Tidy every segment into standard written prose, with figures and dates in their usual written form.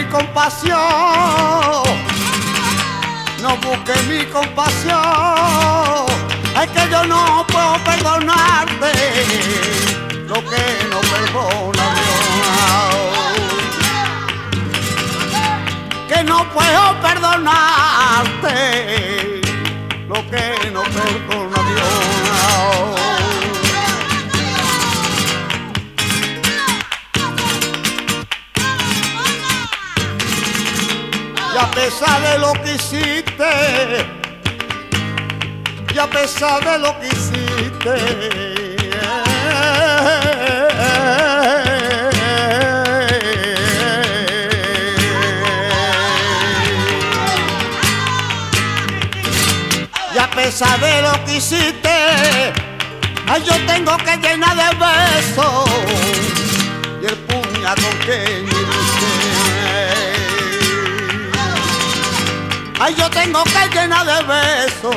compasión, no busques mi compasión. Es que yo no puedo perdonarte lo que no perdona Dios. Que no puedo perdonarte lo que no perdona Dios. Y a pesar de lo que hiciste, y a pesar de lo que hiciste, y a pesar de lo que hiciste, ay, yo tengo que llenar de besos y el puñado que me diste. Ay, yo tengo que llenar de besos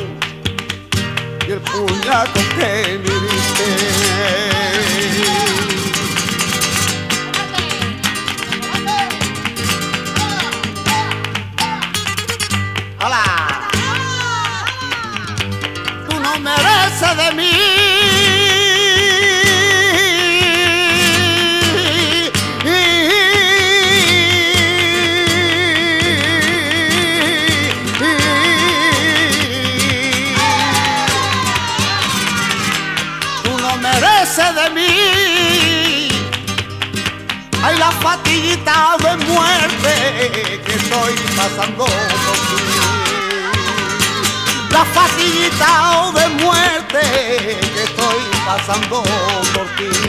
y el puñado que me diste. Hola. Tú no mereces de mí de mí. Hay la fatiguita de muerte que estoy pasando por ti. La fatiguita de muerte que estoy pasando por ti.